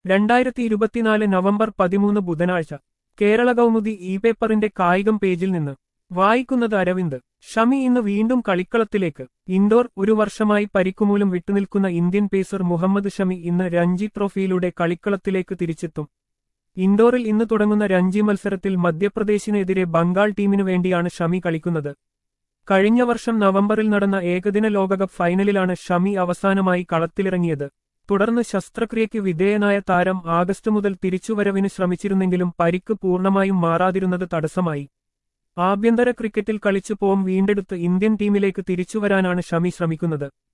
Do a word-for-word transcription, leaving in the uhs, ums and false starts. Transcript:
രണ്ടായിരത്തി ഇരുപത്തിനാല് നവംബർ പതിമൂന്ന് ബുധനാഴ്ച കേരള കൗമുദി ഇ പേപ്പറിന്റെ കായികം പേജിൽ നിന്ന് വായിക്കുന്നത് അരവിന്ദ്. ഷമി ഇന്ന് വീണ്ടും കളിക്കളത്തിലേക്ക്. ഇൻഡോർ. ഒരു വർഷമായി പരിക്കുമൂലം വിട്ടുനിൽക്കുന്ന ഇന്ത്യൻ പേസർ മുഹമ്മദ് ഷമി ഇന്ന് രഞ്ജി ട്രോഫിയിലൂടെ കളിക്കളത്തിലേക്ക് തിരിച്ചെത്തും. ഇൻഡോറിൽ ഇന്ന് തുടങ്ങുന്ന രഞ്ജി മത്സരത്തിൽ മധ്യപ്രദേശിനെതിരെ ബംഗാൾ ടീമിനു വേണ്ടിയാണ് ഷമി കളിക്കുന്നത്. കഴിഞ്ഞ വർഷം നവംബറിൽ നടന്ന ഏകദിന ലോകകപ്പ് ഫൈനലിലാണ് ഷമി അവസാനമായി കളത്തിലിറങ്ങിയത്. തുടർന്ന് ശസ്ത്രക്രിയയ്ക്ക് വിധേയനായ താരം ആഗസ്റ്റ് മുതൽ തിരിച്ചുവരവിന് ശ്രമിച്ചിരുന്നെങ്കിലും പരിക്ക് പൂർണ്ണമായും മാറാതിരുന്നത് തടസ്സമായി. ആഭ്യന്തര ക്രിക്കറ്റിൽ കളിച്ച് ഫോം വീണ്ടെടുത്ത് ഇന്ത്യൻ ടീമിലേക്ക് തിരിച്ചുവരാനാണ് ഷമി ശ്രമിക്കുന്നത്.